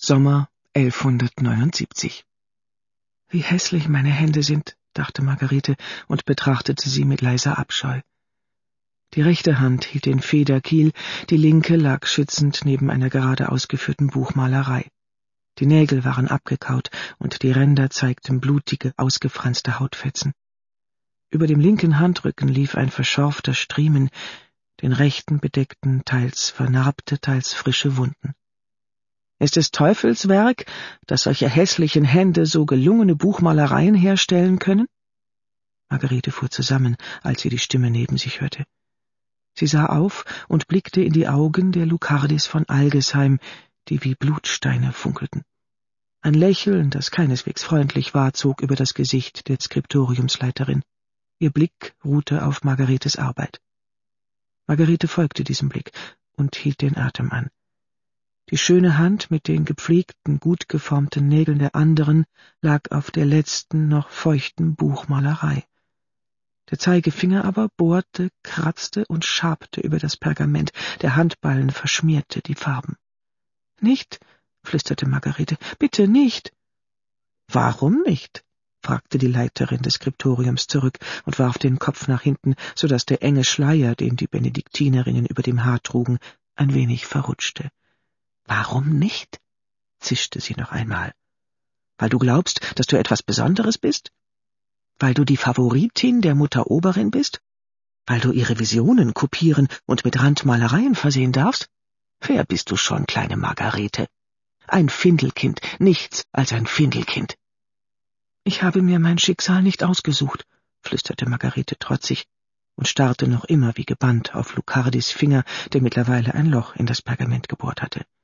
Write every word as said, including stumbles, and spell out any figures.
Sommer elfhundertneunundsiebzig. »Wie hässlich meine Hände sind«, dachte Margarete und betrachtete sie mit leiser Abscheu. Die rechte Hand hielt den Federkiel, die linke lag schützend neben einer gerade ausgeführten Buchmalerei. Die Nägel waren abgekaut und die Ränder zeigten blutige, ausgefranste Hautfetzen. Über dem linken Handrücken lief ein verschorfter Striemen, den rechten bedeckten teils vernarbte, teils frische Wunden. »Ist es Teufelswerk, dass solche hässlichen Hände so gelungene Buchmalereien herstellen können?« Margarete fuhr zusammen, als sie die Stimme neben sich hörte. Sie sah auf und blickte in die Augen der Lucardis von Algesheim, die wie Blutsteine funkelten. Ein Lächeln, das keineswegs freundlich war, zog über das Gesicht der Skriptoriumsleiterin. Ihr Blick ruhte auf Margaretes Arbeit. Margarete folgte diesem Blick und hielt den Atem an. Die schöne Hand mit den gepflegten, gut geformten Nägeln der anderen lag auf der letzten, noch feuchten Buchmalerei. Der Zeigefinger aber bohrte, kratzte und schabte über das Pergament, der Handballen verschmierte die Farben. »Nicht«, flüsterte Margarete, »bitte nicht!« »Warum nicht?« fragte die Leiterin des Skriptoriums zurück und warf den Kopf nach hinten, so daß der enge Schleier, den die Benediktinerinnen über dem Haar trugen, ein wenig verrutschte. »Warum nicht?« zischte sie noch einmal. »Weil du glaubst, dass du etwas Besonderes bist? Weil du die Favoritin der Mutter Oberin bist? Weil du ihre Visionen kopieren und mit Randmalereien versehen darfst? Wer bist du schon, kleine Margarete? Ein Findelkind, nichts als ein Findelkind.« »Ich habe mir mein Schicksal nicht ausgesucht«, flüsterte Margarete trotzig und starrte noch immer wie gebannt auf Lucardis Finger, der mittlerweile ein Loch in das Pergament gebohrt hatte.